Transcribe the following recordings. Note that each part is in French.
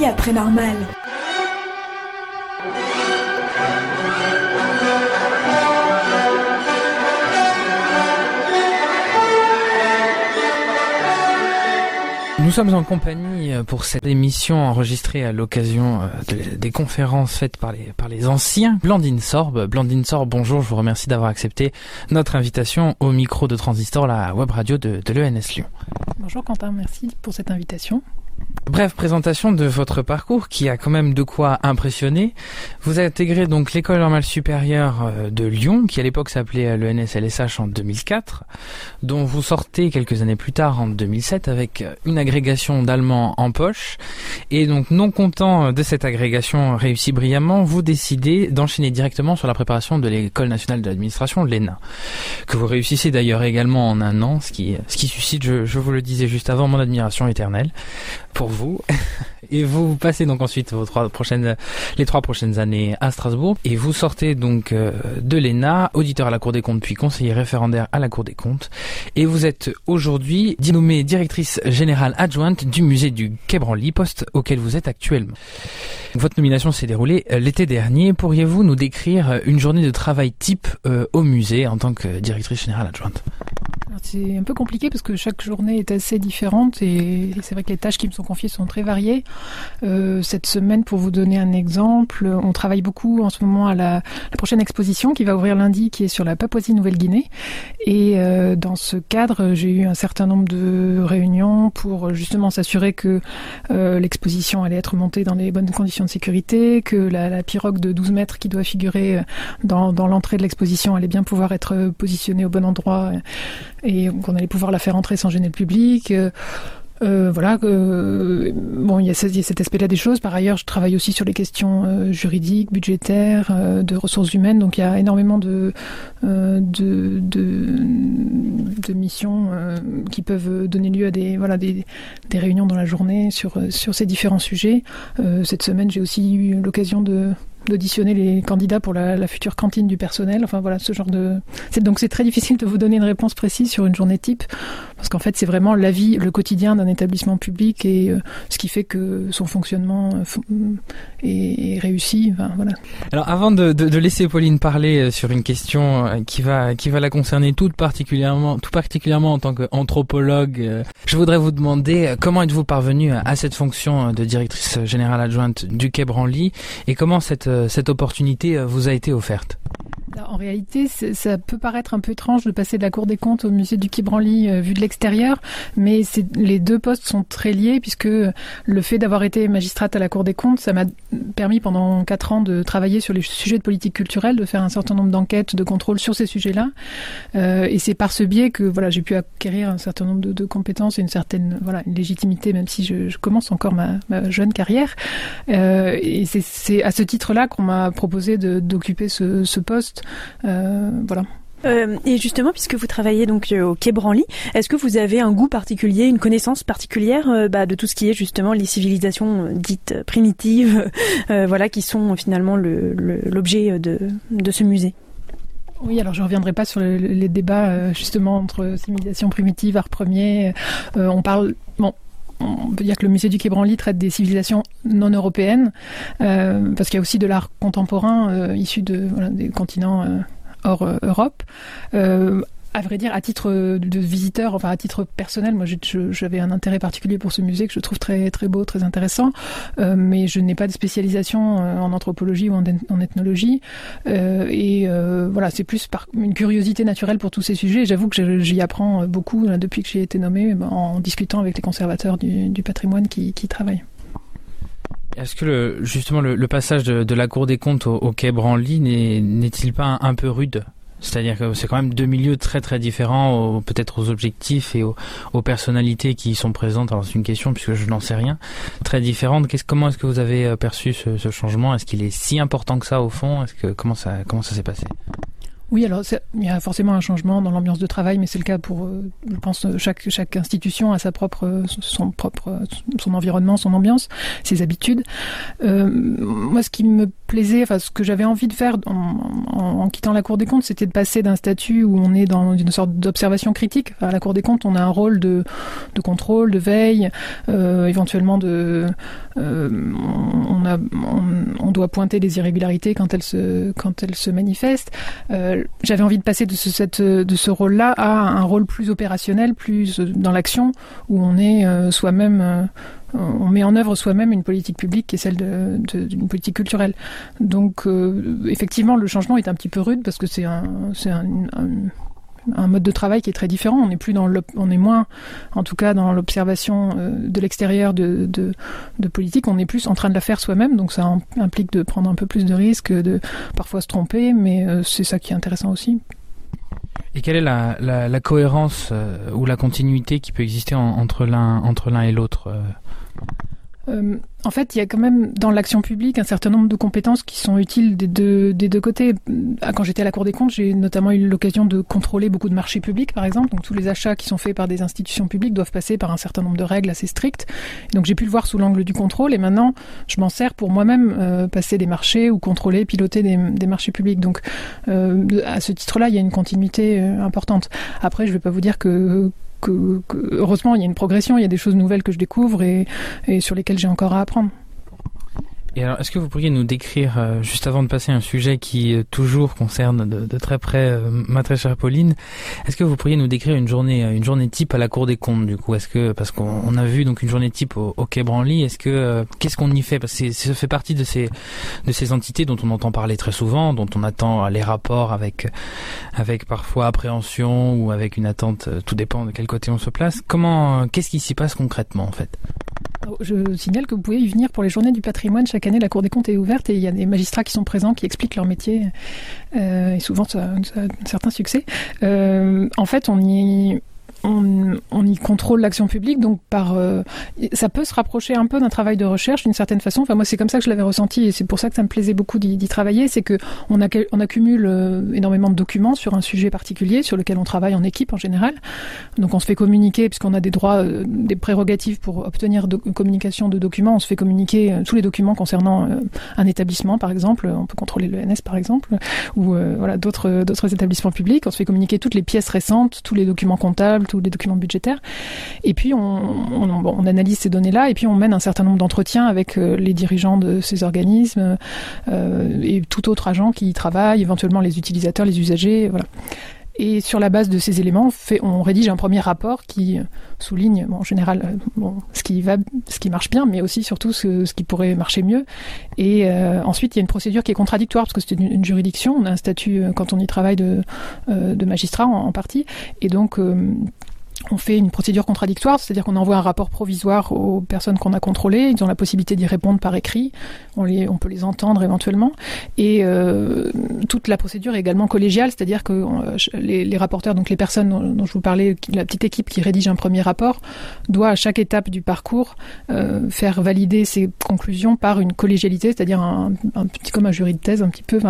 vie après normale. Nous sommes en compagnie pour cette émission enregistrée à l'occasion des conférences faites par les anciens. Blandine Sorbe. Blandine Sorbe, bonjour, je vous remercie d'avoir accepté notre invitation au micro de Transistor, la web radio de l'ENS Lyon. Bonjour Quentin, merci pour cette invitation. Bref présentation de votre parcours qui a quand même de quoi impressionner. Vous avez intégré donc l'école normale supérieure de Lyon, qui à l'époque s'appelait l'ENS LSH en 2004, dont vous sortez quelques années plus tard en 2007 avec une agrégation d'allemand en poche. Et donc non content de cette agrégation réussie brillamment, vous décidez d'enchaîner directement sur la préparation de l'école nationale de l'administration, l'ENA, que vous réussissez d'ailleurs également en un an, ce qui suscite, je vous le disais juste avant, mon admiration éternelle pour vous. Et vous passez donc ensuite les 3 prochaines années à Strasbourg, et vous sortez donc de l'ENA, auditeur à la Cour des comptes puis conseiller référendaire à la Cour des comptes, et vous êtes aujourd'hui nommée directrice générale adjointe du musée du Quai Branly, poste auquel vous êtes actuellement. Votre nomination s'est déroulée l'été dernier. Pourriez-vous nous décrire une journée de travail type au musée en tant que directrice générale adjointe ? Alors, c'est un peu compliqué parce que chaque journée est assez différente et c'est vrai que les tâches qui me sont confiées sont très variées. Cette semaine, pour vous donner un exemple, on travaille beaucoup en ce moment à la prochaine exposition qui va ouvrir lundi, qui est sur la Papouasie-Nouvelle-Guinée. Et dans ce cadre, j'ai eu un certain nombre de réunions pour justement s'assurer que l'exposition allait être montée dans les bonnes conditions de sécurité, que la pirogue de 12 mètres qui doit figurer dans l'entrée de l'exposition allait bien pouvoir être positionnée au bon endroit et qu'on allait pouvoir la faire entrer sans gêner le public. Bon, il y a cet aspect-là des choses. Par ailleurs, je travaille aussi sur les questions juridiques, budgétaires, de ressources humaines. Donc, il y a énormément de missions qui peuvent donner lieu à des réunions dans la journée sur ces différents sujets. Cette semaine, j'ai aussi eu l'occasion d'auditionner les candidats pour la future cantine du personnel. Enfin voilà, ce genre de... Donc c'est très difficile de vous donner une réponse précise sur une journée type, parce qu'en fait c'est vraiment la vie, le quotidien d'un établissement public et ce qui fait que son fonctionnement est réussi. Enfin, voilà. Alors avant de laisser Pauline parler sur une question qui va la concerner tout particulièrement en tant qu'anthropologue, je voudrais vous demander comment êtes-vous parvenue à cette fonction de directrice générale adjointe du Quai Branly et comment cette opportunité vous a été offerte? En réalité, ça peut paraître un peu étrange de passer de la Cour des comptes au musée du Quai Branly vu de l'extérieur, mais les deux postes sont très liés, puisque le fait d'avoir été magistrate à la Cour des comptes, ça m'a permis pendant 4 ans de travailler sur les sujets de politique culturelle, de faire un certain nombre d'enquêtes, de contrôles sur ces sujets-là. Et c'est par ce biais que j'ai pu acquérir un certain nombre de compétences et une certaine une légitimité, même si je commence encore ma jeune carrière. Et c'est à ce titre-là qu'on m'a proposé d'occuper ce poste. Et justement, puisque vous travaillez donc au Quai Branly, est-ce que vous avez un goût particulier, une connaissance particulière de tout ce qui est justement les civilisations dites primitives, qui sont finalement l'objet de ce musée? Oui, alors je ne reviendrai pas sur les débats justement entre civilisation primitive, art premier. On peut dire que le musée du Quai Branly traite des civilisations non européennes, parce qu'il y a aussi de l'art contemporain issu des continents hors Europe. À vrai dire, à titre de visiteur, enfin à titre personnel, moi j'avais un intérêt particulier pour ce musée que je trouve très très beau, très intéressant, mais je n'ai pas de spécialisation en anthropologie ou en ethnologie, c'est plus par une curiosité naturelle pour tous ces sujets. Et j'avoue que j'y apprends beaucoup depuis que j'ai été nommée, en discutant avec les conservateurs du patrimoine qui travaillent. Est-ce que le passage de la Cour des comptes au Quai Branly n'est-il pas un peu rude ? C'est-à-dire que c'est quand même 2 milieux très très différents, peut-être aux objectifs et aux personnalités qui y sont présentes. Alors c'est une question puisque je n'en sais rien. Très différentes. Comment est-ce que vous avez perçu ce changement ? Est-ce qu'il est si important que ça au fond ? Comment ça s'est passé ? Oui, alors il y a forcément un changement dans l'ambiance de travail, mais c'est le cas pour, je pense, chaque institution a son environnement, son ambiance, ses habitudes. Moi, ce qui me plaisait, enfin ce que j'avais envie de faire en quittant la Cour des comptes, c'était de passer d'un statut où on est dans une sorte d'observation critique. À la Cour des comptes, on a un rôle de contrôle, de veille, éventuellement on doit pointer les irrégularités quand elles se manifestent. J'avais envie de passer de ce rôle-là à un rôle plus opérationnel, plus dans l'action, où on est soi-même. On met en œuvre soi-même une politique publique qui est celle d'une politique culturelle. Donc, effectivement, le changement est un petit peu rude parce que c'est un mode de travail qui est très différent. On est moins, en tout cas, dans l'observation de l'extérieur de politique. On est plus en train de la faire soi-même. Donc, ça implique de prendre un peu plus de risques, de parfois se tromper, mais c'est ça qui est intéressant aussi. Et quelle est la cohérence ou la continuité qui peut exister entre l'un et l'autre En fait, il y a quand même dans l'action publique un certain nombre de compétences qui sont utiles des deux côtés. Quand j'étais à la Cour des comptes, j'ai notamment eu l'occasion de contrôler beaucoup de marchés publics, par exemple. Donc tous les achats qui sont faits par des institutions publiques doivent passer par un certain nombre de règles assez strictes. Donc j'ai pu le voir sous l'angle du contrôle et maintenant je m'en sers pour moi-même passer des marchés ou contrôler, piloter des marchés publics. Donc à ce titre-là, il y a une continuité importante. Après, je ne vais pas vous dire que heureusement, il y a une progression, il y a des choses nouvelles que je découvre et sur lesquelles j'ai encore à apprendre. Et alors, est-ce que vous pourriez nous décrire, juste avant de passer à un sujet qui toujours concerne de très près ma très chère Pauline, est-ce que vous pourriez nous décrire une journée type à la Cour des comptes, du coup? Parce qu'on a vu donc une journée type au Quai Branly, qu'est-ce qu'on y fait? Parce que ça fait partie de ces entités dont on entend parler très souvent, dont on attend les rapports avec parfois appréhension ou avec une attente, tout dépend de quel côté on se place. Qu'est-ce qui s'y passe concrètement, en fait? Je signale que vous pouvez y venir pour les journées du patrimoine. Chaque année, la Cour des comptes est ouverte et il y a des magistrats qui sont présents, qui expliquent leur métier. Et souvent, ça a un certain succès. En fait, on y contrôle l'action publique, donc ça peut se rapprocher un peu d'un travail de recherche d'une certaine façon. Enfin, moi, c'est comme ça que je l'avais ressenti et c'est pour ça que ça me plaisait beaucoup d'y travailler. C'est que on accumule énormément de documents sur un sujet particulier sur lequel on travaille en équipe en général. Donc, on se fait communiquer puisqu'on a des droits, des prérogatives pour obtenir communication de documents. On se fait communiquer tous les documents concernant un établissement, par exemple. On peut contrôler l'ENS, par exemple, ou d'autres établissements publics. On se fait communiquer toutes les pièces récentes, tous les documents comptables, tous les documents budgétaires. Et puis, on analyse ces données-là et puis on mène un certain nombre d'entretiens avec les dirigeants de ces organismes et tout autre agent qui y travaille, éventuellement les utilisateurs, les usagers, voilà. Et sur la base de ces éléments, on rédige un premier rapport qui souligne, en général, ce qui marche bien, mais aussi surtout ce qui pourrait marcher mieux. Et ensuite, il y a une procédure qui est contradictoire parce que c'est une juridiction. On a un statut quand on y travaille de magistrat en partie, et donc on fait une procédure contradictoire, c'est-à-dire qu'on envoie un rapport provisoire aux personnes qu'on a contrôlées, ils ont la possibilité d'y répondre par écrit, on peut les entendre éventuellement, et toute la procédure est également collégiale, c'est-à-dire que les rapporteurs, donc les personnes dont je vous parlais, la petite équipe qui rédige un premier rapport, doit à chaque étape du parcours faire valider ses conclusions par une collégialité, c'est-à-dire un petit comme un jury de thèse un petit peu,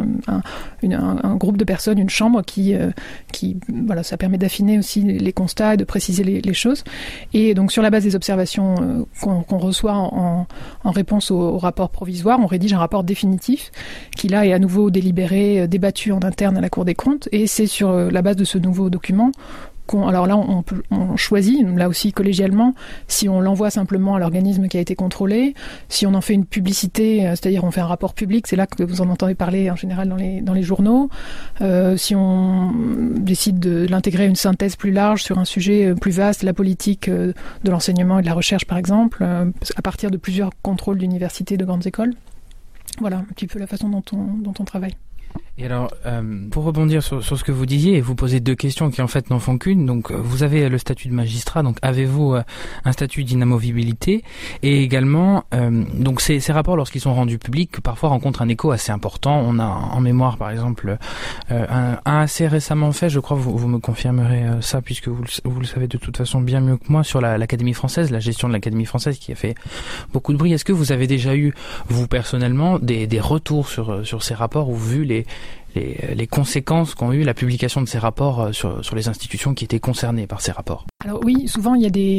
un groupe de personnes, une chambre qui voilà, ça permet d'affiner aussi les constats, de préciser les choses. Et donc sur la base des observations qu'on reçoit en réponse au rapport provisoire, on rédige un rapport définitif qui là est à nouveau délibéré, débattu en interne à la Cour des comptes, et c'est sur la base de ce nouveau document alors là, on choisit, là aussi collégialement, si on l'envoie simplement à l'organisme qui a été contrôlé, si on en fait une publicité, c'est-à-dire on fait un rapport public, c'est là que vous en entendez parler en général dans les journaux, si on décide de l'intégrer à une synthèse plus large sur un sujet plus vaste, la politique de l'enseignement et de la recherche par exemple, à partir de plusieurs contrôles d'universités, de grandes écoles. Voilà un petit peu la façon dont on travaille. Et alors, pour rebondir sur ce que vous disiez et vous poser deux questions qui en fait n'en font qu'une, donc vous avez le statut de magistrat, donc avez-vous un statut d'inamovibilité? Et également, donc ces rapports, lorsqu'ils sont rendus publics, parfois rencontrent un écho assez important. On a en mémoire, par exemple, un assez récemment fait, je crois, vous me confirmerez ça, puisque vous le savez de toute façon bien mieux que moi, sur l'Académie française, la gestion de l'Académie française qui a fait beaucoup de bruit. Est-ce que vous avez déjà eu, vous personnellement, des retours sur ces rapports ou vu les conséquences qu'ont eu la publication de ces rapports sur les institutions qui étaient concernées par ces rapports. Alors oui, souvent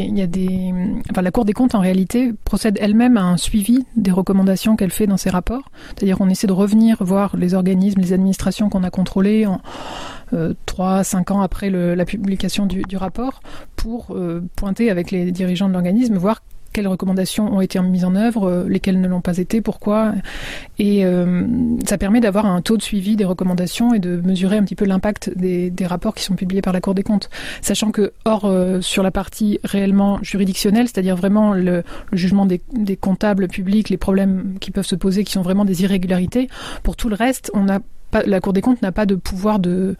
la Cour des comptes en réalité procède elle-même à un suivi des recommandations qu'elle fait dans ses rapports. C'est-à-dire qu'on essaie de revenir voir les organismes, les administrations qu'on a contrôlées 3-5 ans après la publication du rapport pour pointer avec les dirigeants de l'organisme, voir quelles recommandations ont été mises en œuvre, lesquelles ne l'ont pas été, pourquoi. Et ça permet d'avoir un taux de suivi des recommandations et de mesurer un petit peu l'impact des rapports qui sont publiés par la Cour des comptes. Sachant que, sur la partie réellement juridictionnelle, c'est-à-dire vraiment le jugement des comptables publics, les problèmes qui peuvent se poser, qui sont vraiment des irrégularités, pour tout le reste, la Cour des comptes n'a pas de pouvoir de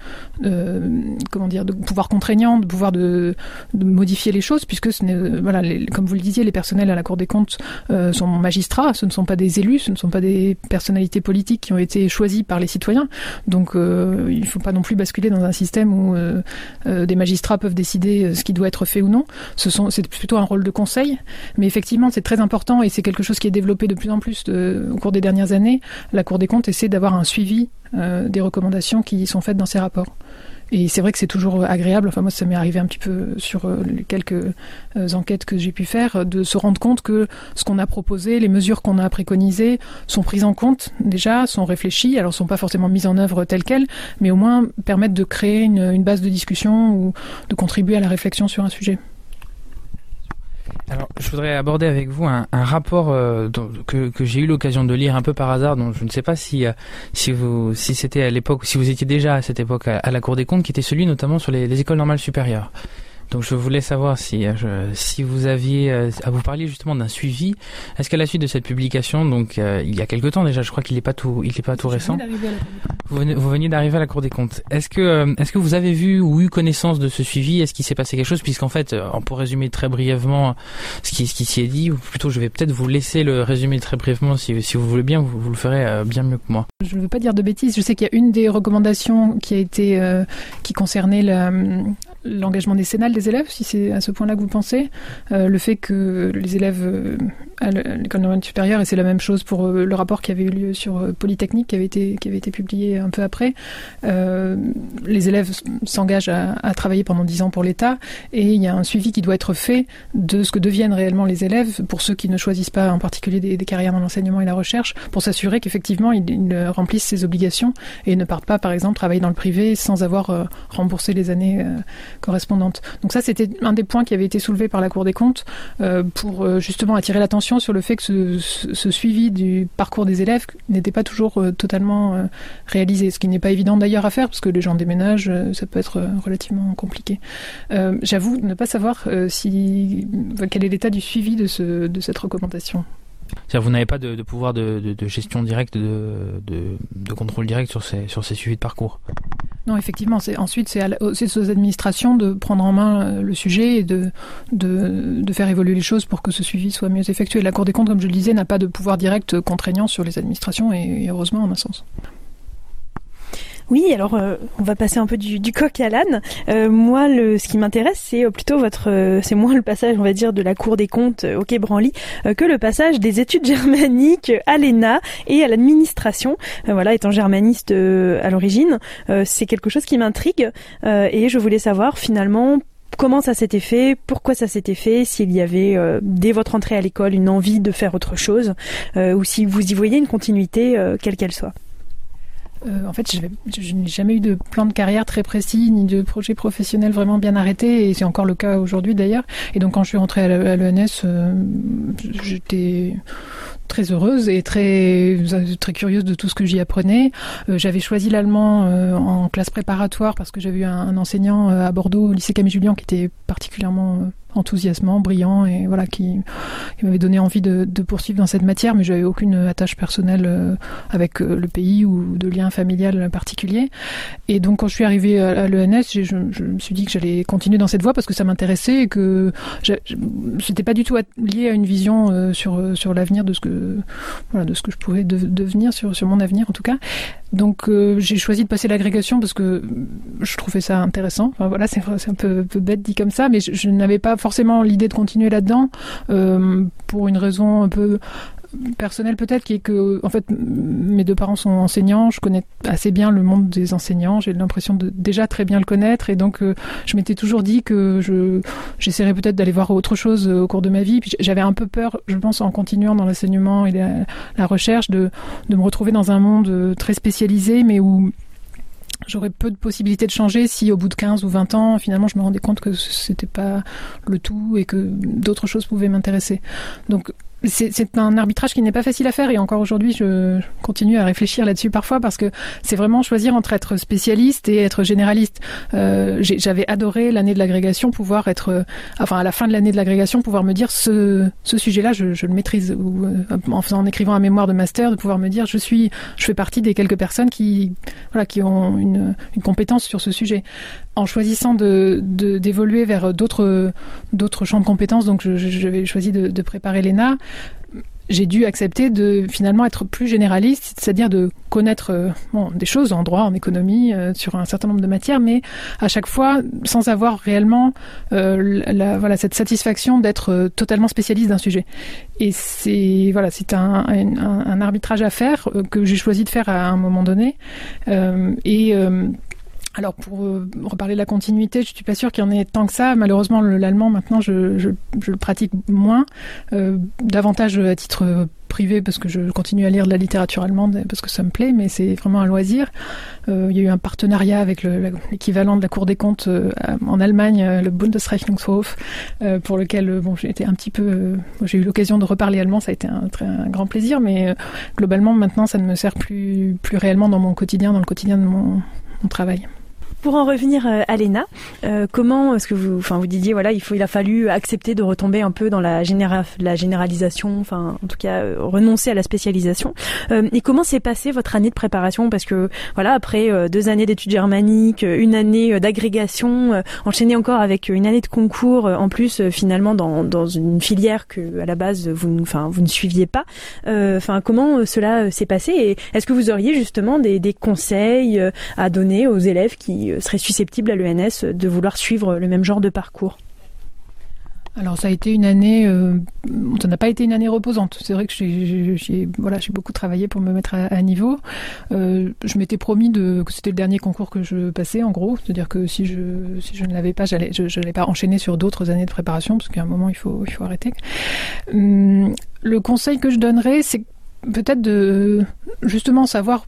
pouvoir contraignant, de pouvoir de modifier les choses, puisque comme vous le disiez, les personnels à la Cour des comptes sont magistrats, ce ne sont pas des élus, ce ne sont pas des personnalités politiques qui ont été choisies par les citoyens. Donc il ne faut pas non plus basculer dans un système où des magistrats peuvent décider ce qui doit être fait ou non. C'est plutôt un rôle de conseil, mais effectivement c'est très important et c'est quelque chose qui est développé de plus en plus au cours des dernières années. La Cour des comptes essaie d'avoir un suivi des recommandations qui sont faites dans ces rapports. Et c'est vrai que c'est toujours agréable, enfin moi ça m'est arrivé un petit peu sur les quelques enquêtes que j'ai pu faire, de se rendre compte que ce qu'on a proposé, les mesures qu'on a préconisées sont prises en compte déjà, sont réfléchies, alors sont pas forcément mises en œuvre telles quelles, mais au moins permettent de créer une base de discussion ou de contribuer à la réflexion sur un sujet. Alors, je voudrais aborder avec vous un rapport que j'ai eu l'occasion de lire un peu par hasard, dont je ne sais pas si c'était à l'époque, si vous étiez déjà à cette époque à la Cour des comptes, qui était celui notamment sur les écoles normales supérieures. Donc je voulais savoir si vous aviez à vous parler justement d'un suivi. Est-ce qu'à la suite de cette publication, donc il y a quelque temps déjà, je crois qu'il n'est pas tout récent. Vous veniez d'arriver à la Cour des comptes. Est-ce que vous avez vu ou eu connaissance de ce suivi? Est-ce qu'il s'est passé quelque chose? Puisqu'en fait, pour résumer très brièvement ce qui s'y est dit, ou plutôt je vais peut-être vous laisser le résumer très brièvement si vous voulez bien, vous le ferez bien mieux que moi. Je ne veux pas dire de bêtises. Je sais qu'il y a une des recommandations qui concernait l'engagement décennal des élèves, si c'est à ce point-là que vous pensez, le fait que les élèves à l'école normale supérieure, et c'est la même chose pour le rapport qui avait eu lieu sur Polytechnique, qui avait été publié un peu après, les élèves s'engagent à travailler pendant 10 ans pour l'État, et il y a un suivi qui doit être fait de ce que deviennent réellement les élèves, pour ceux qui ne choisissent pas en particulier des carrières dans l'enseignement et la recherche, pour s'assurer qu'effectivement ils remplissent ces obligations et ne partent pas, par exemple, travailler dans le privé sans avoir remboursé les années correspondantes. Donc ça, c'était un des points qui avait été soulevé par la Cour des comptes pour justement attirer l'attention sur le fait que ce suivi du parcours des élèves n'était pas toujours totalement réalisé, ce qui n'est pas évident d'ailleurs à faire parce que les gens déménagent, ça peut être relativement compliqué. J'avoue ne pas savoir quel est l'état du suivi de cette recommandation. C'est-à-dire vous n'avez pas de pouvoir de gestion directe, de contrôle direct sur ces suivis de parcours? Non, effectivement. Ensuite, c'est aux administrations de prendre en main le sujet et de faire évoluer les choses pour que ce suivi soit mieux effectué. La Cour des comptes, comme je le disais, n'a pas de pouvoir direct contraignant sur les administrations et heureusement, en un sens. Oui, alors on va passer un peu du coq à l'âne. Moi, ce qui m'intéresse, c'est plutôt c'est moins le passage, on va dire, de la Cour des comptes au Quai Branly que le passage des études germaniques à l'ENA et à l'administration. Voilà, étant germaniste à l'origine, c'est quelque chose qui m'intrigue et je voulais savoir finalement comment ça s'était fait, pourquoi ça s'était fait, s'il y avait dès votre entrée à l'école une envie de faire autre chose ou si vous y voyez une continuité quelle qu'elle soit. En fait, je n'ai jamais eu de plan de carrière très précis, ni de projet professionnel vraiment bien arrêté, et c'est encore le cas aujourd'hui d'ailleurs. Et donc quand je suis rentrée à l'ENS, j'étais très heureuse et très curieuse de tout ce que j'y apprenais. J'avais choisi l'allemand en classe préparatoire parce que j'avais eu un enseignant à Bordeaux, au lycée Camille Julien, qui était particulièrement enthousiasmant, brillant et voilà, qui m'avait donné envie de poursuivre dans cette matière, mais j'avais aucune attache personnelle avec le pays ou de lien familial particulier. Et donc quand je suis arrivée à l'ENS, je me suis dit que j'allais continuer dans cette voie parce que ça m'intéressait et que c'était pas du tout lié à une vision sur l'avenir de ce que je pouvais devenir, sur mon avenir en tout cas. Donc j'ai choisi de passer l'agrégation parce que je trouvais ça intéressant. Enfin, voilà, c'est un peu bête dit comme ça, mais je n'avais pas forcément l'idée de continuer là-dedans pour une raison un peu personnelle peut-être, qui est que, en fait, mes deux parents sont enseignants, je connais assez bien le monde des enseignants, j'ai l'impression de déjà très bien le connaître, et donc je m'étais toujours dit que j'essaierais peut-être d'aller voir autre chose au cours de ma vie. Puis j'avais un peu peur, je pense, en continuant dans l'enseignement et la recherche, de me retrouver dans un monde très spécialisé, mais où j'aurais peu de possibilités de changer si au bout de 15 ou 20 ans, finalement, je me rendais compte que c'était pas le tout et que d'autres choses pouvaient m'intéresser. Donc, c'est un arbitrage qui n'est pas facile à faire, et encore aujourd'hui je continue à réfléchir là-dessus parfois, parce que c'est vraiment choisir entre être spécialiste et être généraliste. J'avais adoré l'année de l'agrégation, pouvoir être, à la fin de l'année de l'agrégation, pouvoir me dire ce sujet-là je le maîtrise, ou en écrivant un mémoire de master, de pouvoir me dire je fais partie des quelques personnes qui ont une compétence sur ce sujet. En choisissant d'évoluer vers d'autres champs de compétences, donc j'avais choisi de préparer l'ENA, j'ai dû accepter de finalement être plus généraliste, c'est-à-dire de connaître des choses en droit, en économie, sur un certain nombre de matières, mais à chaque fois sans avoir réellement cette satisfaction d'être totalement spécialiste d'un sujet. Et c'est un arbitrage à faire, que j'ai choisi de faire à un moment donné. Alors, pour reparler de la continuité, je suis pas sûre qu'il y en ait tant que ça. Malheureusement, l'allemand, maintenant, je le pratique moins, davantage à titre privé, parce que je continue à lire de la littérature allemande, parce que ça me plaît, mais c'est vraiment un loisir. Il y a eu un partenariat avec l'équivalent de la Cour des comptes en Allemagne, le Bundesrechnungshof, pour lequel j'ai eu l'occasion de reparler allemand, ça a été un grand plaisir, mais globalement, maintenant, ça ne me sert plus réellement dans mon quotidien, dans le quotidien de mon travail. Pour en revenir à l'ENA, comment est-ce que vous disiez il a fallu accepter de retomber un peu dans la généralisation, en tout cas renoncer à la spécialisation. Et comment s'est passée votre année de préparation, parce que après 2 années d'études germaniques, 1 année d'agrégation, enchaîné encore avec 1 année de concours, en plus finalement dans une filière que à la base vous ne suiviez pas. Comment cela s'est passé, et est-ce que vous auriez justement des conseils à donner aux élèves qui seraient susceptibles à l'ENS de vouloir suivre le même genre de parcours? Alors ça a été une année, ça n'a pas été une année reposante. C'est vrai que j'ai beaucoup travaillé pour me mettre à niveau. Je m'étais promis que c'était le dernier concours que je passais, en gros. C'est-à-dire que si je ne l'avais pas, je n'allais pas enchaîner sur d'autres années de préparation, parce qu'à un moment il faut arrêter. Le conseil que je donnerais, c'est peut-être de justement savoir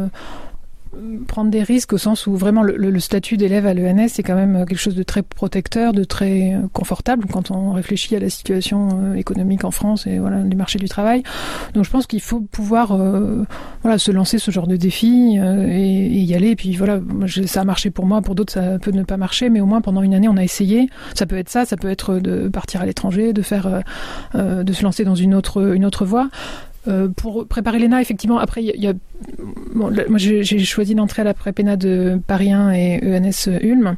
prendre des risques, au sens où vraiment le statut d'élève à l'ENS, c'est quand même quelque chose de très protecteur, de très confortable quand on réfléchit à la situation économique en France et du marché du travail. Donc je pense qu'il faut pouvoir se lancer ce genre de défi et y aller. Et puis ça a marché pour moi, pour d'autres ça peut ne pas marcher, mais au moins pendant 1 année on a essayé. Ça peut être ça peut être de partir à l'étranger, de se lancer dans une autre voie. Pour préparer l'ENA, effectivement, après, moi j'ai choisi d'entrer à la prépéna de Paris 1 et ENS Ulm.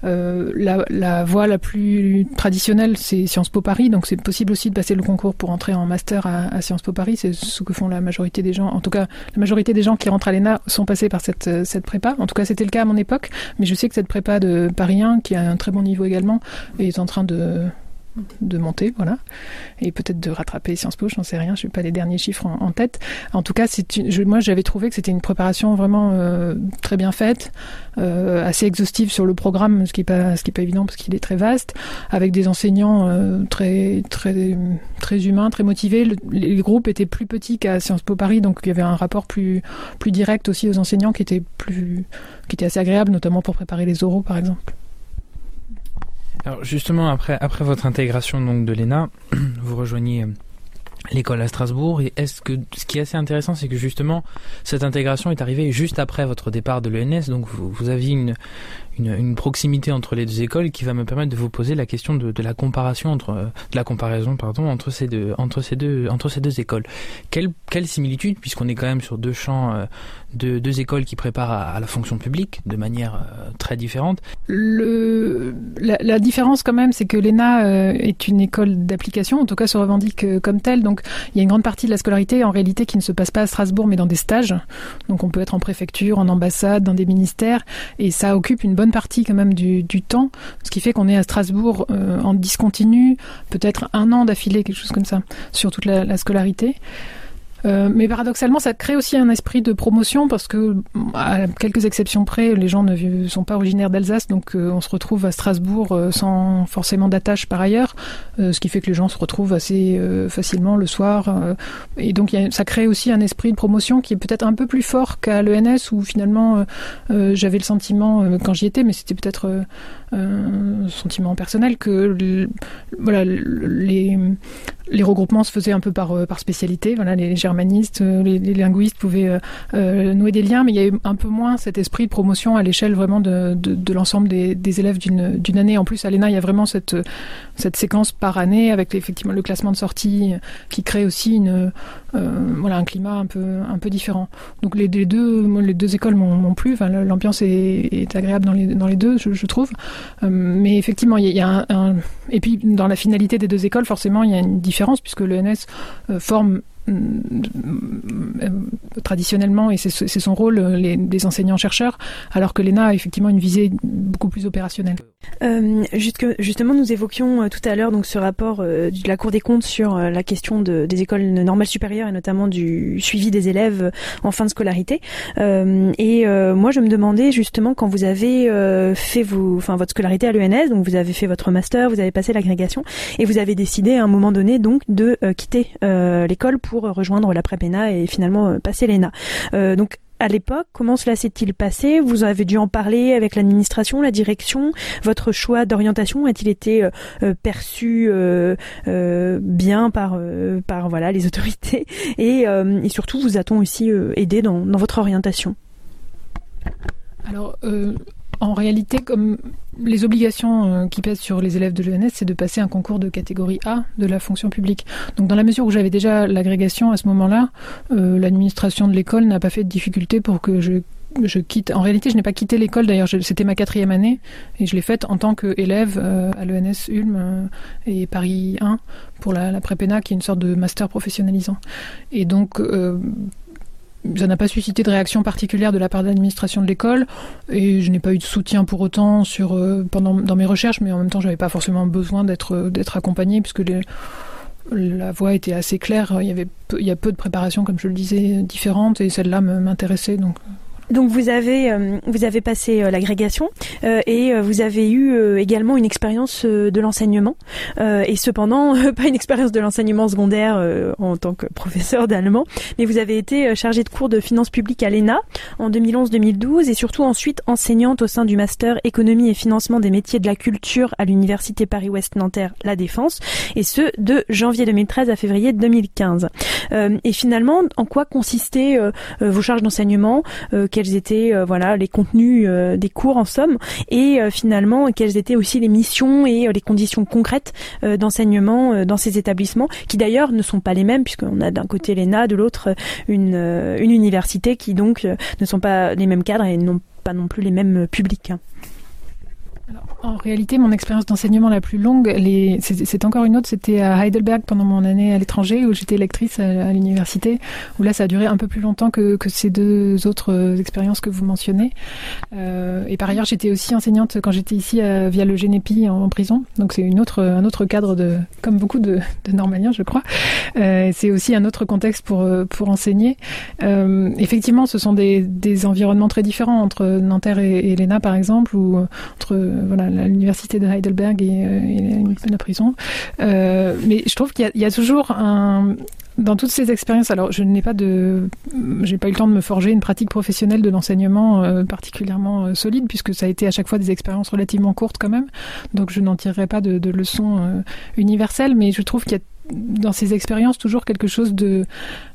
La voie la plus traditionnelle, c'est Sciences Po Paris, donc c'est possible aussi de passer le concours pour entrer en master à Sciences Po Paris. C'est ce que font la majorité des gens. En tout cas, la majorité des gens qui rentrent à l'ENA sont passés par cette prépa. En tout cas, c'était le cas à mon époque, mais je sais que cette prépa de Paris 1, qui a un très bon niveau également, est en train de monter, et peut-être de rattraper Sciences Po, j'en sais rien, je n'ai pas les derniers chiffres en tête. En tout cas, moi j'avais trouvé que c'était une préparation vraiment très bien faite, assez exhaustive sur le programme, ce qui est pas évident parce qu'il est très vaste, avec des enseignants très très très humains, très motivés. Les groupes étaient plus petits qu'à Sciences Po Paris, donc il y avait un rapport plus direct aussi aux enseignants qui était assez agréable, notamment pour préparer les oraux par exemple. Alors justement, après votre intégration donc de l'ENA, vous rejoignez l'école à Strasbourg, et ce qui est assez intéressant, c'est que justement cette intégration est arrivée juste après votre départ de l'ENS, donc vous aviez une proximité entre les 2 écoles qui va me permettre de vous poser la question de la comparaison entre ces deux écoles. Quelle similitude, puisqu'on est quand même sur 2 champs, 2 écoles qui préparent à la fonction publique de manière très différente. la différence quand même, c'est que l'ENA est une école d'application, en tout cas se revendique comme telle. Donc il y a une grande partie de la scolarité en réalité qui ne se passe pas à Strasbourg, mais dans des stages. Donc on peut être en préfecture, en ambassade, dans des ministères, et ça occupe une bonne partie quand même du temps, ce qui fait qu'on est à Strasbourg en discontinu, peut-être 1 an d'affilée, quelque chose comme ça, sur toute la scolarité. Mais paradoxalement, ça crée aussi un esprit de promotion parce que, à quelques exceptions près, les gens ne sont pas originaires d'Alsace, donc on se retrouve à Strasbourg sans forcément d'attache par ailleurs, ce qui fait que les gens se retrouvent assez facilement le soir. Et donc ça crée aussi un esprit de promotion qui est peut-être un peu plus fort qu'à l'ENS, où finalement j'avais le sentiment, quand j'y étais, mais c'était peut-être un sentiment personnel, que les regroupements se faisaient un peu par spécialité. Voilà, les germanistes, les linguistes pouvaient nouer des liens, mais il y a eu un peu moins cet esprit de promotion à l'échelle vraiment de l'ensemble des élèves d'une année. En plus, à l'ENA, il y a vraiment cette séquence par année avec effectivement le classement de sortie qui crée aussi un climat un peu différent. Donc les deux écoles m'ont plu. Enfin, l'ambiance est agréable dans les deux, je trouve. Mais effectivement, il y a et puis dans la finalité des deux écoles, forcément, il y a une différence puisque l'ENS forme traditionnellement, et c'est son rôle, des enseignants-chercheurs, alors que l'ENA a effectivement une visée beaucoup plus opérationnelle. Justement, nous évoquions tout à l'heure donc ce rapport de la Cour des comptes sur la question des écoles normales supérieures et notamment du suivi des élèves en fin de scolarité. Moi, je me demandais justement, quand vous avez fait votre scolarité à l'ENS, donc vous avez fait votre master, vous avez passé l'agrégation et vous avez décidé à un moment donné donc de quitter l'école pour rejoindre la prépa et finalement passer l'ENA. Donc à l'époque, comment cela s'est-il passé ? Vous avez dû en parler avec l'administration, la direction. Votre choix d'orientation a-t-il été perçu bien par les autorités ? Et surtout, vous a-t-on aussi aidé dans votre orientation ? Alors, en réalité, comme les obligations qui pèsent sur les élèves de l'ENS, c'est de passer un concours de catégorie A de la fonction publique. Donc dans la mesure où j'avais déjà l'agrégation à ce moment-là, l'administration de l'école n'a pas fait de difficulté pour que je quitte. En réalité, je n'ai pas quitté l'école, d'ailleurs, c'était ma 4e année, et je l'ai faite en tant qu'élève à l'ENS Ulm et Paris 1 pour la Prépéna, qui est une sorte de master professionnalisant. Et donc ça n'a pas suscité de réaction particulière de la part de l'administration de l'école, et je n'ai pas eu de soutien pour autant dans mes recherches, mais en même temps, j'avais pas forcément besoin d'être accompagnée, puisque la voie était assez claire. Il y a peu de préparations, comme je le disais, différentes, et celle-là m'intéressait, donc. Donc vous avez passé l'agrégation et vous avez eu également une expérience de l'enseignement et cependant pas une expérience de l'enseignement secondaire en tant que professeur d'allemand, mais vous avez été chargée de cours de finances publiques à l'ENA en 2011-2012 et surtout ensuite enseignante au sein du master économie et financement des métiers de la culture à l'université Paris-Ouest Nanterre La Défense, et ce de janvier 2013 à février 2015. Et finalement, en quoi consistaient vos charges d'enseignement, quels étaient les contenus des cours en somme, et finalement quelles étaient aussi les missions et les conditions concrètes d'enseignement dans ces établissements, qui d'ailleurs ne sont pas les mêmes, puisqu'on a d'un côté l'ENA, de l'autre une université, qui donc ne sont pas les mêmes cadres et n'ont pas non plus les mêmes publics. Alors, en réalité, mon expérience d'enseignement la plus longue, c'est encore une autre, c'était à Heidelberg pendant mon année à l'étranger, où j'étais lectrice à l'université, où là ça a duré un peu plus longtemps que ces deux autres expériences que vous mentionnez. Et par ailleurs, j'étais aussi enseignante quand j'étais ici via le Genepi en prison, donc c'est un autre cadre comme beaucoup de normaliens, je crois. C'est aussi un autre contexte pour enseigner. Effectivement, ce sont des environnements très différents entre Nanterre et l'ENA par exemple, ou entre l'université de Heidelberg et la prison. Mais je trouve qu'il y a toujours dans toutes ces expériences, alors j'ai pas eu le temps de me forger une pratique professionnelle de l'enseignement particulièrement solide, puisque ça a été à chaque fois des expériences relativement courtes quand même, donc je n'en tirerai pas de leçons universelles, mais je trouve qu'il y a dans ces expériences toujours quelque chose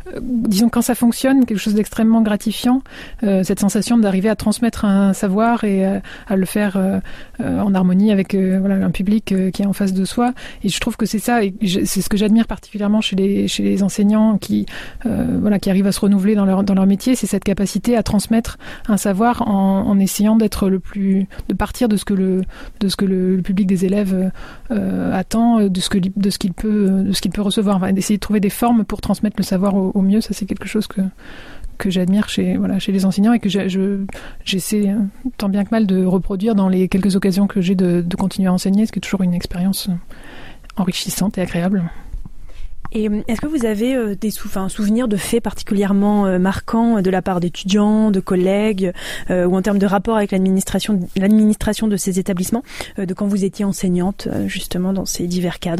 disons, quand ça fonctionne, quelque chose d'extrêmement gratifiant, cette sensation d'arriver à transmettre un savoir et à le faire en harmonie avec un public qui est en face de soi. Et je trouve que c'est ça, et c'est ce que j'admire particulièrement chez les enseignants qui arrivent à se renouveler dans leur métier, c'est cette capacité à transmettre un savoir en essayant de partir de ce que le public des élèves attend, de ce qu'il peut recevoir, d'essayer de trouver des formes pour transmettre le savoir au mieux. Ça, c'est quelque chose que j'admire chez les enseignants et que j'essaie tant bien que mal de reproduire dans les quelques occasions que j'ai de continuer à enseigner, ce qui est toujours une expérience enrichissante et agréable. Et est-ce que vous avez un souvenir de faits particulièrement marquants de la part d'étudiants, de collègues, ou en termes de rapport avec l'administration de ces établissements, de quand vous étiez enseignante, justement, dans ces divers cadres ?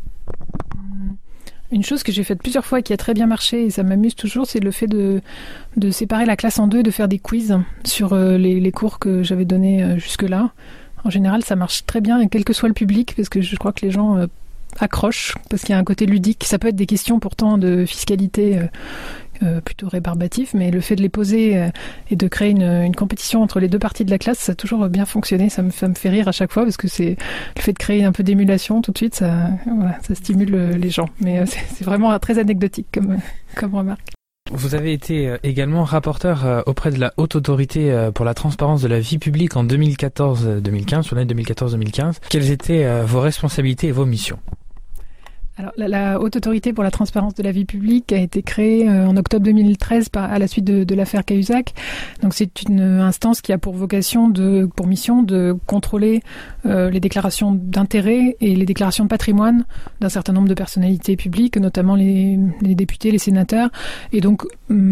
Une chose que j'ai faite plusieurs fois et qui a très bien marché, et ça m'amuse toujours, c'est le fait de séparer la classe en deux et de faire des quiz sur les cours que j'avais donnés jusque-là. En général, ça marche très bien, et quel que soit le public, parce que je crois que les gens accrochent, parce qu'il y a un côté ludique. Ça peut être des questions pourtant de fiscalité plutôt rébarbatives, mais le fait de les poser et de créer une compétition entre les deux parties de la classe, ça a toujours bien fonctionné. Ça me fait rire à chaque fois, parce que c'est le fait de créer un peu d'émulation tout de suite, ça stimule les gens. Mais c'est vraiment très anecdotique comme remarque. Vous avez été également rapporteur auprès de la Haute Autorité pour la transparence de la vie publique en 2014-2015, sur l'année 2014-2015. Quelles étaient vos responsabilités et vos missions ? Alors, la Haute Autorité pour la transparence de la vie publique a été créée en octobre 2013 à la suite de l'affaire Cahuzac. Donc, c'est une instance qui a pour mission de contrôler les déclarations d'intérêt et les déclarations de patrimoine d'un certain nombre de personnalités publiques, notamment les députés, les sénateurs. Et donc,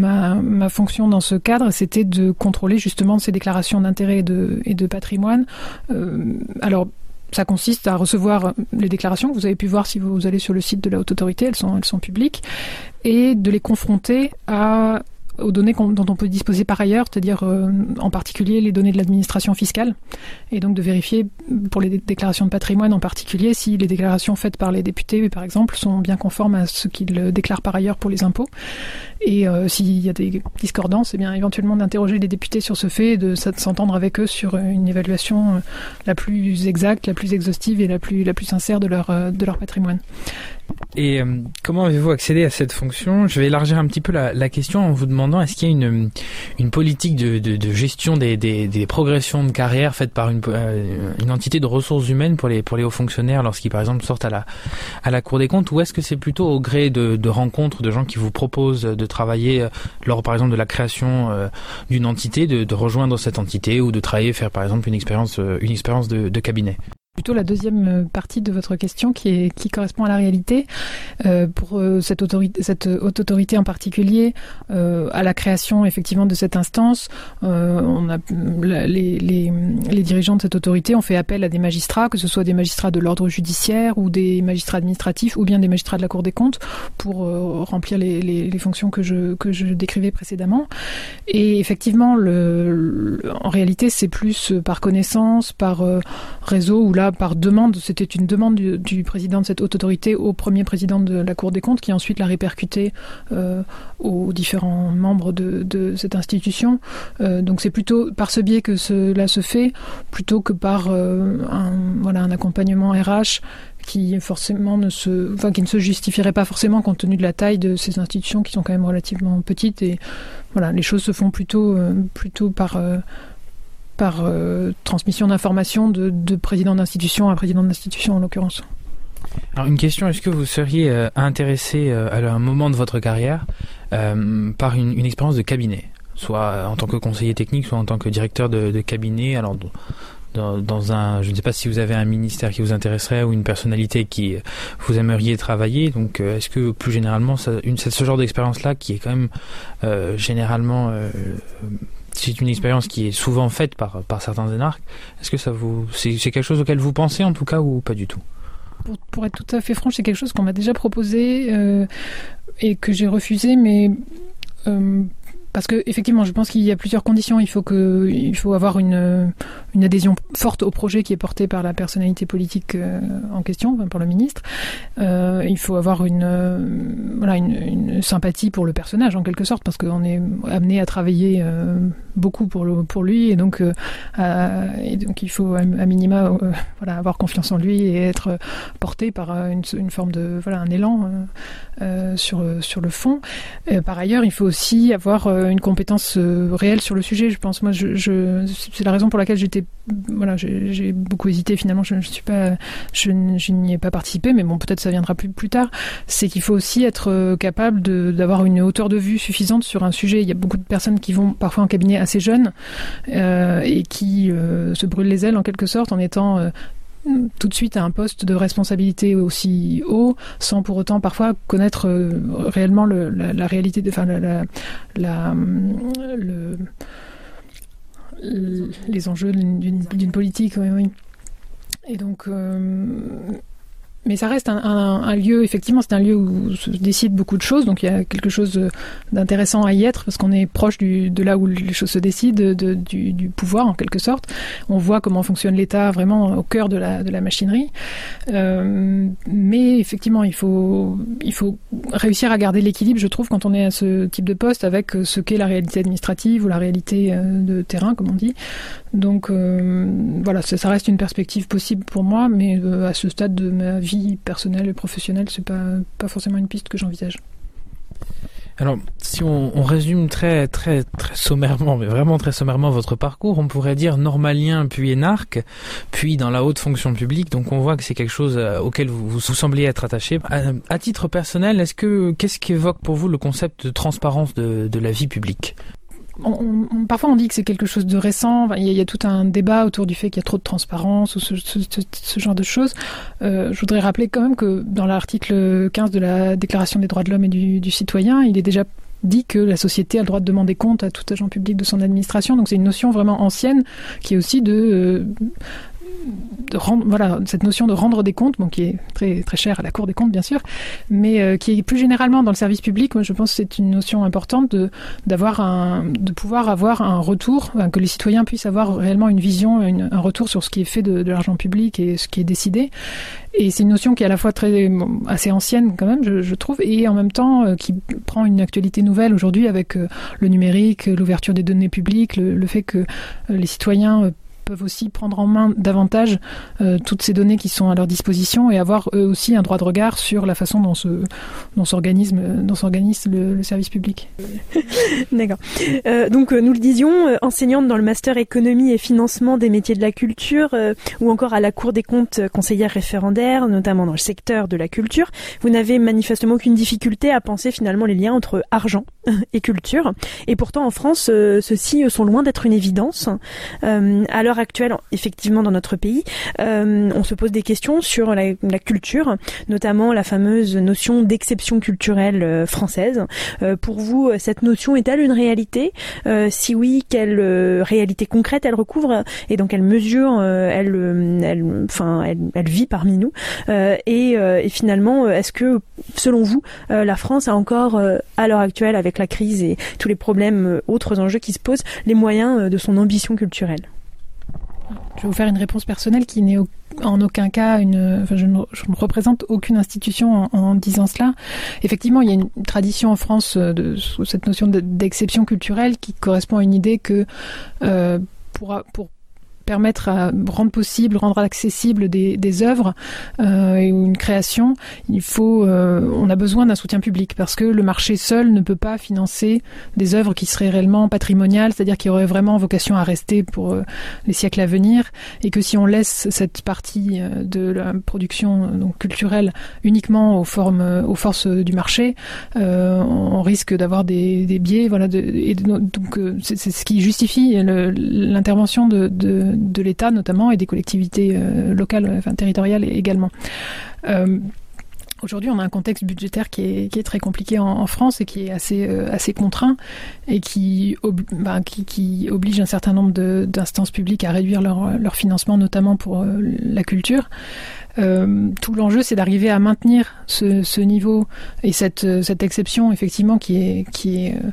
ma fonction dans ce cadre, c'était de contrôler justement ces déclarations d'intérêt et de patrimoine. Alors, ça consiste à recevoir les déclarations que vous avez pu voir si vous allez sur le site de la Haute Autorité, elles sont publiques, et de les confronter aux données dont on peut disposer par ailleurs, c'est-à-dire en particulier les données de l'administration fiscale, et donc de vérifier pour les déclarations de patrimoine en particulier si les déclarations faites par les députés, par exemple, sont bien conformes à ce qu'ils déclarent par ailleurs pour les impôts. Et s'il y a des discordances, eh bien éventuellement d'interroger les députés sur ce fait et de s'entendre avec eux sur une évaluation la plus exacte, la plus exhaustive et la plus sincère de leur patrimoine. Et comment avez-vous accédé à cette fonction ? Je vais élargir un petit peu la question en vous demandant, est-ce qu'il y a une politique de gestion des progressions de carrière faites par une entité de ressources humaines pour les hauts fonctionnaires lorsqu'ils par exemple sortent à la Cour des comptes, ou est-ce que c'est plutôt au gré de rencontres de gens qui vous proposent de travailler lors par exemple de la création d'une entité, de rejoindre cette entité ou de travailler, faire par exemple une expérience de cabinet ? Plutôt la deuxième partie de votre question qui correspond à la réalité. Pour cette haute autorité en particulier, à la création effectivement de cette instance, les dirigeants de cette autorité ont fait appel à des magistrats, que ce soit des magistrats de l'ordre judiciaire ou des magistrats administratifs ou bien des magistrats de la Cour des comptes pour remplir les fonctions que je décrivais précédemment. Et effectivement, en réalité, c'est plus par connaissance, par réseau, ou là par demande, c'était une demande du président de cette haute autorité au premier président de la Cour des comptes qui ensuite l'a répercuté aux différents membres de cette institution. Donc c'est plutôt par ce biais que cela se fait, plutôt que par un accompagnement RH qui forcément qui ne se justifierait pas forcément compte tenu de la taille de ces institutions qui sont quand même relativement petites. Et voilà, les choses se font plutôt par transmission d'informations de président d'institution à président d'institution en l'occurrence. Alors une question, est-ce que vous seriez intéressé à un moment de votre carrière par une expérience de cabinet, soit en tant que conseiller technique, soit en tant que directeur de cabinet, alors dans je ne sais pas si vous avez un ministère qui vous intéresserait ou une personnalité qui vous aimeriez travailler, donc est-ce que plus généralement ce genre d'expérience-là qui est quand même généralement... c'est une expérience qui est souvent faite par certains énarques. Est-ce que c'est quelque chose auquel vous pensez en tout cas ou pas du tout ? Pour être tout à fait franche, c'est quelque chose qu'on m'a déjà proposé et que j'ai refusé, mais Parce que effectivement, je pense qu'il y a plusieurs conditions. Il faut avoir une adhésion forte au projet qui est porté par la personnalité politique en question, enfin, par le ministre. Il faut avoir une sympathie pour le personnage en quelque sorte, parce qu'on est amené à travailler beaucoup pour lui, et donc il faut à minima avoir confiance en lui et être porté par une forme de un élan sur le fond. Par ailleurs, il faut aussi avoir une compétence réelle sur le sujet. Je pense, moi, c'est la raison pour laquelle j'ai beaucoup hésité. Finalement, je n'y ai pas participé, mais bon, peut-être ça viendra plus tard. C'est qu'il faut aussi être capable d'avoir une hauteur de vue suffisante sur un sujet. Il y a beaucoup de personnes qui vont parfois en cabinet assez jeunes et qui se brûlent les ailes en quelque sorte en étant tout de suite à un poste de responsabilité aussi haut, sans pour autant parfois connaître réellement la réalité, les enjeux d'une politique. Oui. Et donc, mais ça reste un lieu, effectivement, c'est un lieu où se décident beaucoup de choses, donc il y a quelque chose d'intéressant à y être, parce qu'on est proche de là où les choses se décident, du pouvoir en quelque sorte. On voit comment fonctionne l'État vraiment au cœur de la machinerie. Mais effectivement, il faut réussir à garder l'équilibre, je trouve, quand on est à ce type de poste, avec ce qu'est la réalité administrative ou la réalité de terrain, comme on dit. Donc voilà, ça reste une perspective possible pour moi, mais à ce stade de ma vie personnelle et professionnelle, c'est pas forcément une piste que j'envisage. Alors, si on résume très, très, très sommairement, mais vraiment très sommairement votre parcours, on pourrait dire normalien puis énarque, puis dans la haute fonction publique. Donc on voit que c'est quelque chose auquel vous semblez être attaché. À titre personnel, qu'est-ce qu'évoque pour vous le concept de transparence de la vie publique ? Parfois on dit que c'est quelque chose de récent. Il y a tout un débat autour du fait qu'il y a trop de transparence ou ce genre de choses. Je voudrais rappeler quand même que dans l'article 15 de la Déclaration des droits de l'homme et du citoyen, il est déjà dit que la société a le droit de demander compte à tout agent public de son administration. Donc c'est une notion vraiment ancienne qui est aussi cette notion de rendre des comptes, qui est très, très chère à la Cour des comptes, bien sûr, mais qui est plus généralement dans le service public. Moi, je pense que c'est une notion importante de pouvoir avoir un retour, que les citoyens puissent avoir réellement une vision, un retour sur ce qui est fait de l'argent public et ce qui est décidé. Et c'est une notion qui est à la fois assez ancienne quand même, je trouve, et en même temps qui prend une actualité nouvelle aujourd'hui avec le numérique, l'ouverture des données publiques, le fait que les citoyens peuvent aussi prendre en main davantage toutes ces données qui sont à leur disposition et avoir eux aussi un droit de regard sur la façon dont s'organise le service public. D'accord. Donc nous le disions, enseignante dans le master économie et financement des métiers de la culture ou encore à la Cour des comptes conseillère référendaire, notamment dans le secteur de la culture, vous n'avez manifestement aucune difficulté à penser finalement les liens entre argent et culture. Et pourtant en France, ceux-ci sont loin d'être une évidence. À l'heure actuelle, effectivement, dans notre pays, on se pose des questions sur la culture, notamment la fameuse notion d'exception culturelle française. Pour vous, cette notion est-elle une réalité ? Si oui, quelle réalité concrète elle recouvre et dans quelle mesure elle vit parmi nous ? Et finalement, est-ce que, selon vous, la France a encore, à l'heure actuelle, avec la crise et tous les problèmes, autres enjeux qui se posent, les moyens de son ambition culturelle ? Je vais vous faire une réponse personnelle qui n'est en aucun cas je ne représente aucune institution en disant cela. Effectivement, il y a une tradition en France de cette notion d'exception culturelle qui correspond à une idée que pour permettre rendre accessible des œuvres et une création, on a besoin d'un soutien public parce que le marché seul ne peut pas financer des œuvres qui seraient réellement patrimoniales, c'est-à-dire qui auraient vraiment vocation à rester pour les siècles à venir, et que si on laisse cette partie de la production culturelle uniquement aux forces du marché, on risque d'avoir des biais, donc c'est ce qui justifie l'intervention de l'État notamment et des collectivités locales, territoriales également. Aujourd'hui, on a un contexte budgétaire qui est très compliqué en France et qui est assez contraint et qui oblige un certain nombre d'instances publiques à réduire leur financement, notamment pour la culture. Tout l'enjeu, c'est d'arriver à maintenir ce niveau et cette exception, effectivement, qui est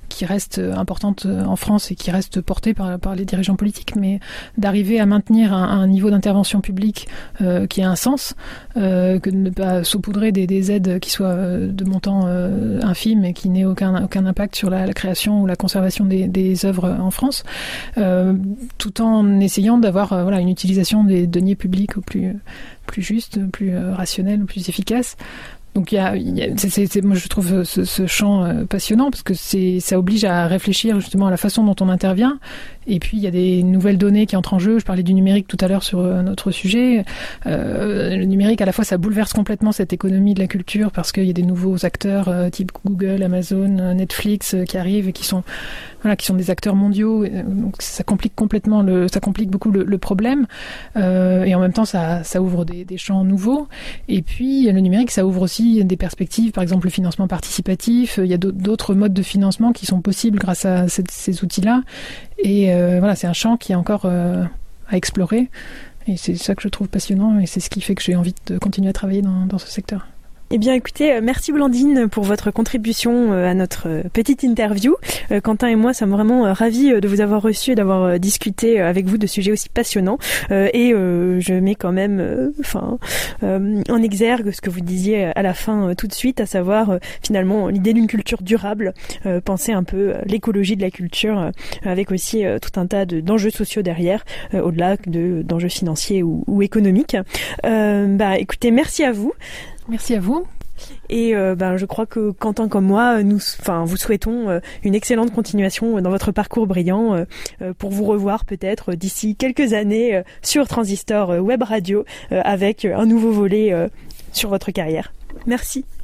qui reste importante en France et qui reste portée par les dirigeants politiques, mais d'arriver à maintenir un niveau d'intervention publique qui a un sens, que de ne pas saupoudrer des aides qui soient de montant infime et qui n'aient aucun impact sur la création ou la conservation des œuvres en France, tout en essayant d'avoir une utilisation des deniers publics au plus juste, plus rationnel, plus efficace. Donc moi je trouve ce champ passionnant parce que ça oblige à réfléchir justement à la façon dont on intervient. Et puis il y a des nouvelles données qui entrent en jeu. Je parlais du numérique tout à l'heure sur notre sujet. Le numérique, à la fois, ça bouleverse complètement cette économie de la culture parce qu'il y a des nouveaux acteurs type Google, Amazon, Netflix qui arrivent et qui sont des acteurs mondiaux. Donc ça complique beaucoup le problème. Et en même temps, ça ouvre des champs nouveaux. Et puis le numérique, ça ouvre aussi des perspectives, par exemple le financement participatif. Il y a d'autres modes de financement qui sont possibles grâce à ces outils-là. Et c'est un champ qui est encore à explorer. Et c'est ça que je trouve passionnant et c'est ce qui fait que j'ai envie de continuer à travailler dans ce secteur. Eh bien, écoutez, merci Blandine pour votre contribution à notre petite interview. Quentin et moi sommes vraiment ravis de vous avoir reçu et d'avoir discuté avec vous de sujets aussi passionnants. Et je mets quand même en exergue ce que vous disiez à la fin tout de suite, à savoir finalement l'idée d'une culture durable, penser un peu l'écologie de la culture avec aussi tout un tas d'enjeux sociaux derrière, au-delà d'enjeux financiers ou économiques. Écoutez, merci à vous. Merci à vous. Et je crois que Quentin comme moi, vous souhaitons une excellente continuation dans votre parcours brillant pour vous revoir peut-être d'ici quelques années sur Transistor Web Radio avec un nouveau volet sur votre carrière. Merci.